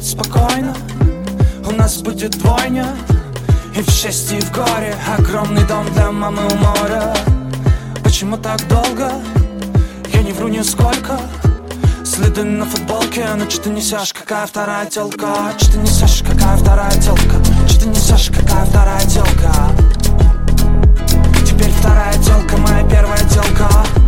будет спокойно, у нас будет двойня. И в счастье, и в горе, огромный дом для мамы у моря. Почему так долго? Я не вру нисколько. Следы на футболке, но что ты несешь, какая вторая телка? Что ты несешь, какая вторая телка? Что ты несешь, какая вторая телка? Теперь вторая телка, моя первая телка.